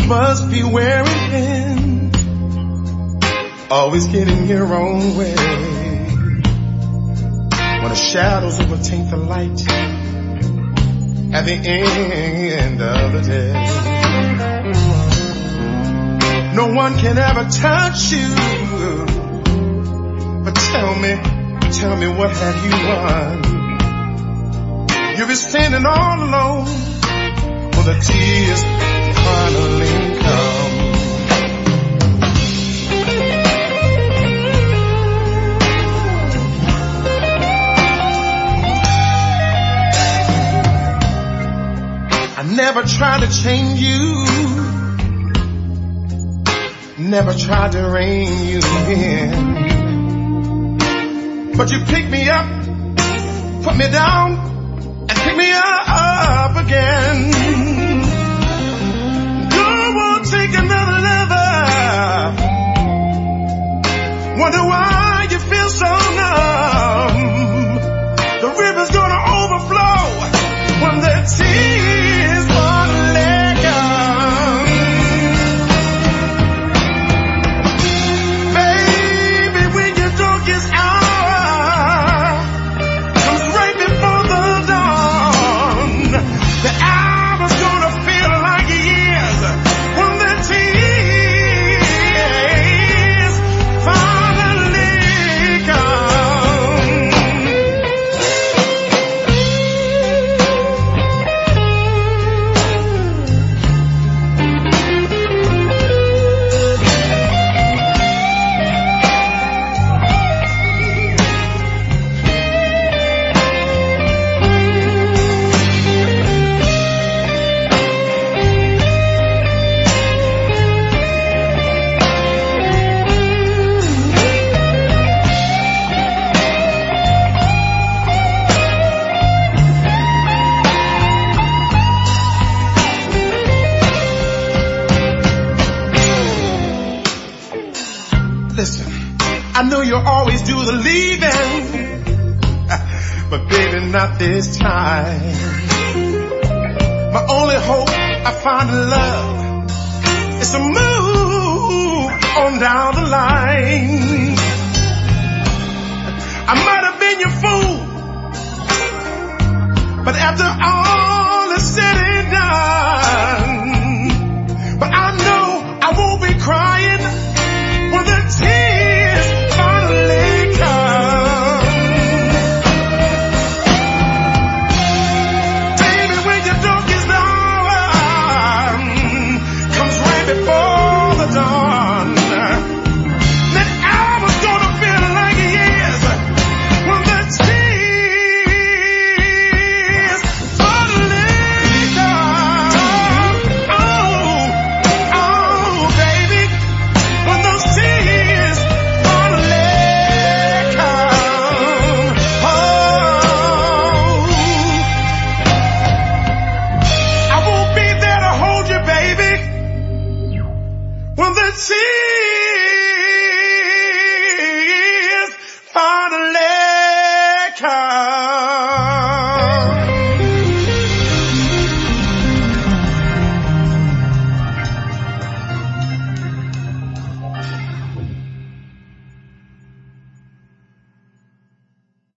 must be wearing thin, always getting your own way. When the shadows overtake the light at the end of the day, no one can ever touch you. But tell me what have you won? You'll be standing all alone when the tears finally come. I never tried to change you, never tried to rein you in, but you pick me up, put me down, and pick me up again. Don't take another lover. Wonder why you feel so numb. The river's gonna overflow when the tears wanna let go. Baby, when your darkest hour comes right before the dawn, the hour's gonna feel like years when the tears finally come. Listen, I know you always do the leaving, but baby, not this time. My only hope I find in love is to move on down the line. I might have been your fool, but after all